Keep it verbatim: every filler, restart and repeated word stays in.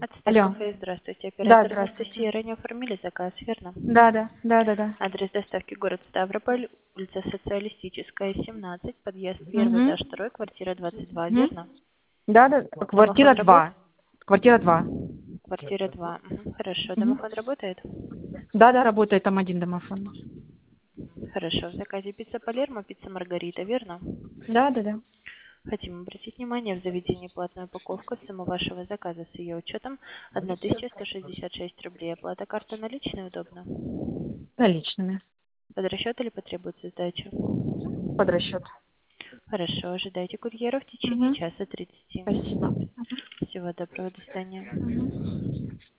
Алло. Кафе, здравствуйте. Да, Оператор здравствуйте. Анастасия, ранее оформили заказ, верно? Да, да, да, да, да. Адрес доставки город Ставрополь, улица Социалистическая, семнадцать, подъезд первый, Угу. этаж второй, квартира двадцать два, Угу. верно? Да, да. Квартира Домофон работает? два. Квартира два. Квартира два. Мгм, хорошо. Угу. Домофон работает? Да, да, работает там один домофон. Хорошо. В заказе пицца Палермо, пицца Маргарита, верно? Да, да, да. Хотим обратить внимание, в заведении платная упаковка, сумма вашего заказа с ее учетом тысяча сто шестьдесят шесть рублей. Оплата карты наличной удобно? Наличными. Под расчет или потребуется сдача? Под расчет. Хорошо, ожидайте курьера в течение Угу. часа тридцати. Спасибо. Всего доброго, до свидания. Угу.